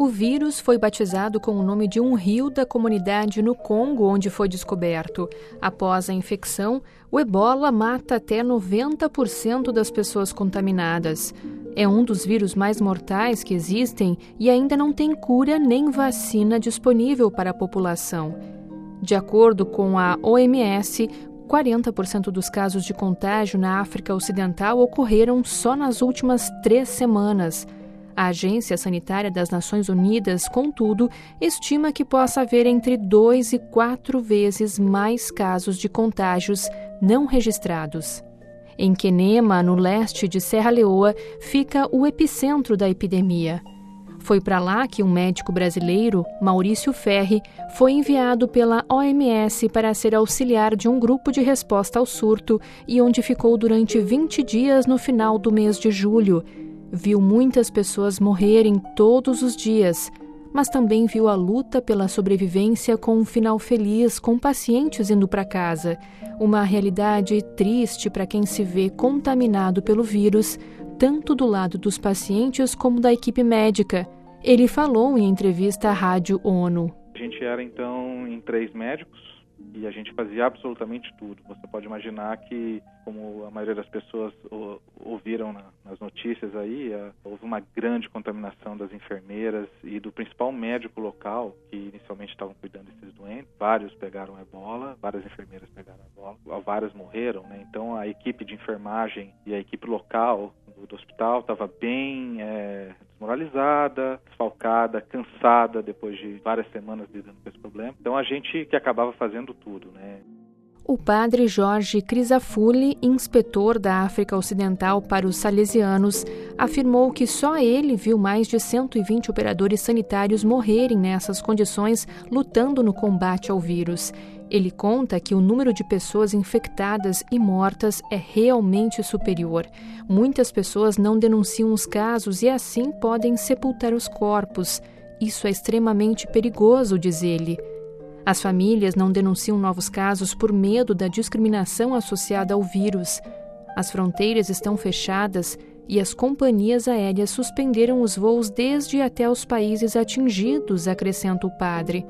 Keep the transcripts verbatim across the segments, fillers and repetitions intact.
vírus foi batizado com o nome de um rio da comunidade no Congo, onde foi descoberto. Após a infecção, o ebola mata até noventa por cento das pessoas contaminadas. É um dos vírus mais mortais que existem e ainda não tem cura nem vacina disponível para a população. De acordo com a O M S, quarenta por cento dos casos de contágio na África Ocidental ocorreram só nas últimas três semanas. A Agência Sanitária das Nações Unidas, contudo, estima que possa haver entre dois e quatro vezes mais casos de contágios não registrados. Em Quenema, no leste de Serra Leoa, fica o epicentro da epidemia. Foi para lá que um médico brasileiro, Maurício Ferri, foi enviado pela O M S para ser auxiliar de um grupo de resposta ao surto e onde ficou durante vinte dias no final do mês de julho. Viu muitas pessoas morrerem todos os dias, mas também viu a luta pela sobrevivência com um final feliz, com pacientes indo para casa. Uma realidade triste para quem se vê contaminado pelo vírus, tanto do lado dos pacientes como da equipe médica. Ele falou em entrevista à Rádio ONU. A gente era então em três médicos e a gente fazia absolutamente tudo. Você pode imaginar que, como a maioria das pessoas ouviram nas notícias aí, houve uma grande contaminação das enfermeiras e do principal médico local, que inicialmente estavam cuidando desses doentes. Vários pegaram ebola, várias enfermeiras pegaram ebola, várias morreram, né? Então a equipe de enfermagem e a equipe local do, do hospital estava bem é, desmoralizada, desfalcada, cansada depois de várias semanas lidando com esse problema. Então a gente que acabava fazendo tudo, né? O padre Jorge Crisafulli, inspetor da África Ocidental para os salesianos, afirmou que só ele viu mais de cento e vinte operadores sanitários morrerem nessas condições lutando no combate ao vírus. Ele conta que o número de pessoas infectadas e mortas é realmente superior. Muitas pessoas não denunciam os casos e assim podem sepultar os corpos. Isso é extremamente perigoso, diz ele. As famílias não denunciam novos casos por medo da discriminação associada ao vírus. As fronteiras estão fechadas e as companhias aéreas suspenderam os voos desde e até os países atingidos, acrescenta o padre.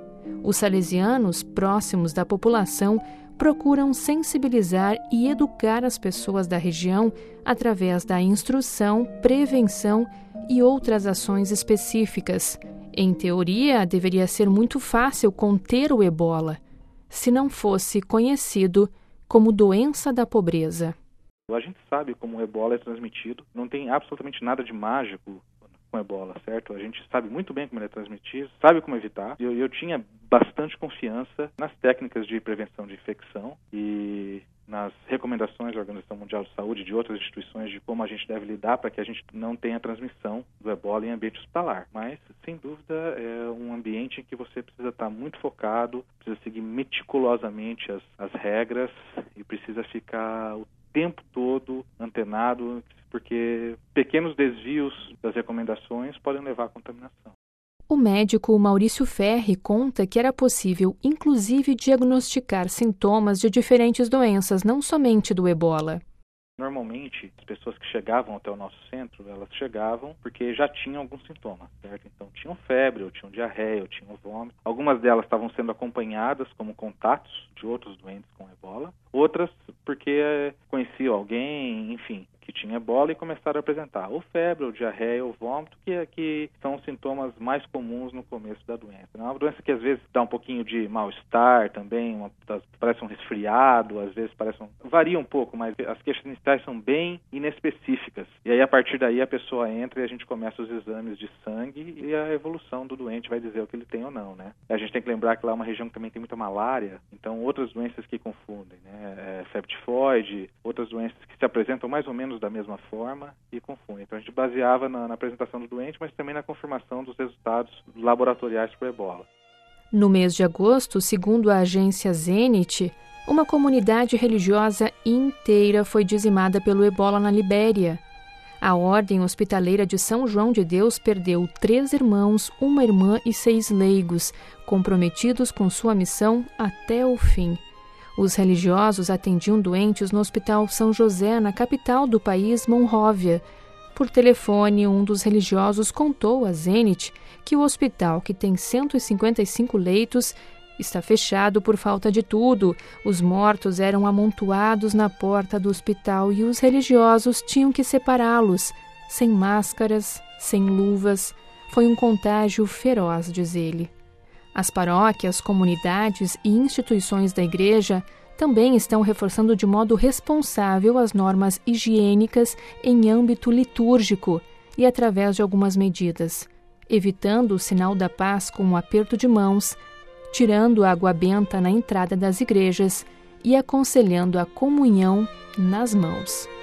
Os salesianos, próximos da população, procuram sensibilizar e educar as pessoas da região através da instrução, prevenção e outras ações específicas. Em teoria, deveria ser muito fácil conter o ebola, se não fosse conhecido como doença da pobreza. A gente sabe como o ebola é transmitido, não tem absolutamente nada de mágico com ebola, certo? A gente sabe muito bem como ele é transmitido, sabe como evitar. Eu, eu tinha bastante confiança nas técnicas de prevenção de infecção e nas recomendações da Organização Mundial de Saúde e de outras instituições de como a gente deve lidar para que a gente não tenha transmissão do ebola em ambiente hospitalar. Mas, sem dúvida, é um ambiente em que você precisa estar muito focado, precisa seguir meticulosamente as, as regras e precisa ficar o tempo todo antenado, porque pequenos desvios das recomendações podem levar à contaminação. O médico Maurício Ferri conta que era possível, inclusive, diagnosticar sintomas de diferentes doenças, não somente do ebola. Normalmente, as pessoas que chegavam até o nosso centro, elas chegavam porque já tinham algum sintoma, certo? Então, tinham febre, ou tinham diarreia, ou tinham vômito. Algumas delas estavam sendo acompanhadas como contatos de outros doentes com ebola. Outras porque conheciam alguém, enfim, que tinha ebola e começaram a apresentar ou febre, ou diarreia, ou vômito, que, que são os sintomas mais comuns no começo da doença. É uma doença que às vezes dá um pouquinho de mal-estar também, uma, parece um resfriado, às vezes parece um... varia um pouco, mas as queixas iniciais são bem inespecíficas. E aí, a partir daí, a pessoa entra e a gente começa os exames de sangue e a evolução do doente vai dizer o que ele tem ou não, né? A gente tem que lembrar que lá é uma região que também tem muita malária, então outras doenças que confundem, né? É, febre tifoide, outras doenças que se apresentam mais ou menos da mesma forma e confundem. Então a gente baseava na, na apresentação do doente, mas também na confirmação dos resultados laboratoriais para o ebola. No mês de agosto, segundo a agência Zenit, uma comunidade religiosa inteira foi dizimada pelo ebola na Libéria. A Ordem Hospitaleira de São João de Deus perdeu três irmãos, uma irmã e seis leigos, comprometidos com sua missão até o fim. Os religiosos atendiam doentes no Hospital São José, na capital do país, Monróvia. Por telefone, um dos religiosos contou a Zenit que o hospital, que tem cento e cinquenta e cinco leitos, está fechado por falta de tudo. Os mortos eram amontoados na porta do hospital e os religiosos tinham que separá-los, sem máscaras, sem luvas. Foi um contágio feroz, diz ele. As paróquias, comunidades e instituições da igreja também estão reforçando de modo responsável as normas higiênicas em âmbito litúrgico e através de algumas medidas, evitando o sinal da paz com um aperto de mãos, tirando a água benta na entrada das igrejas e aconselhando a comunhão nas mãos.